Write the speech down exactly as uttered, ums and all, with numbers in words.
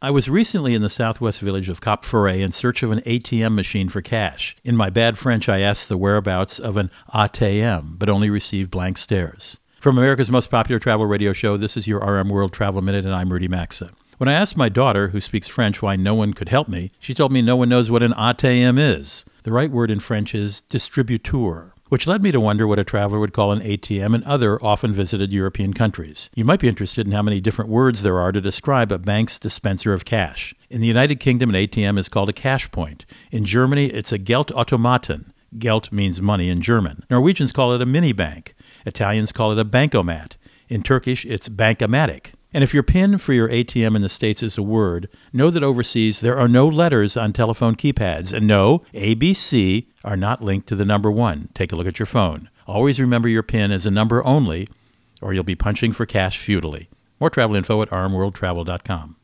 I was recently in the southwest village of Cap Ferret in search of an A T M machine for cash. In my bad French, I asked the whereabouts of an A T M, but only received blank stares. From America's most popular travel radio show, this is your R M World Travel Minute, and I'm Rudy Maxa. When I asked my daughter, who speaks French, why no one could help me, she told me no one knows what an A T M is. The right word in French is distributeur, which led me to wonder what a traveler would call an A T M in other often visited European countries. You might be interested in how many different words there are to describe a bank's dispenser of cash. In the United Kingdom, an A T M is called a cash point. In Germany, it's a Geldautomaten. Geld means money in German. Norwegians call it a mini bank. Italians call it a bankomat. In Turkish, it's bankomatic. And if your PIN for your A T M in the States is a word, know that overseas there are no letters on telephone keypads. And no, A, B, C are not linked to the number one. Take a look at your phone. Always remember your PIN as a number only, or you'll be punching for cash futilely. More travel info at r m world travel dot com.